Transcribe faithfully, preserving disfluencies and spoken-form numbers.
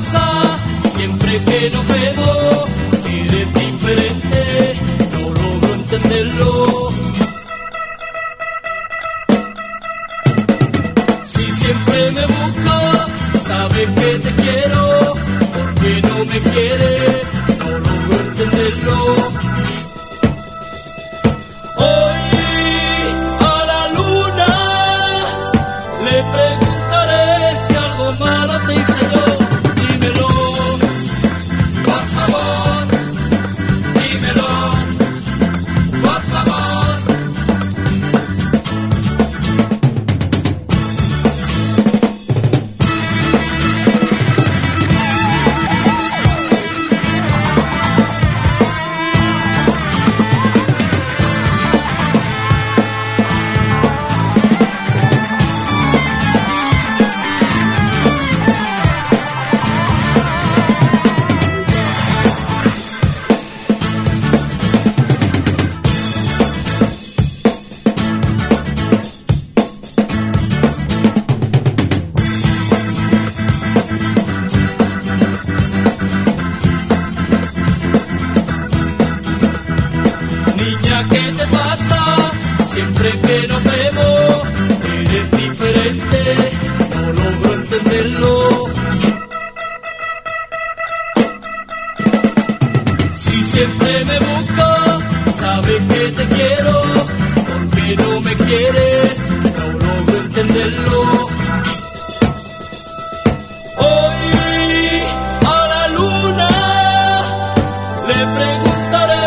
pasa? Siempre que nos vemos, eres diferente, no logro entenderlo. Si siempre me buscas, sabes que te quiero, porque no me quieres, no logro entenderlo. Hoy a la luna le preguntaré si algo malo te hice yo. Dímelo, por favor, dímelo, por favor. Niña, ¿qué te pasa? Siempre que nos vemos, eres diferente, no logro entenderlo. Si siempre me buscas, sabes que te quiero, porque no me quieres, no logro entenderlo. Hoy a la luna le preguntaré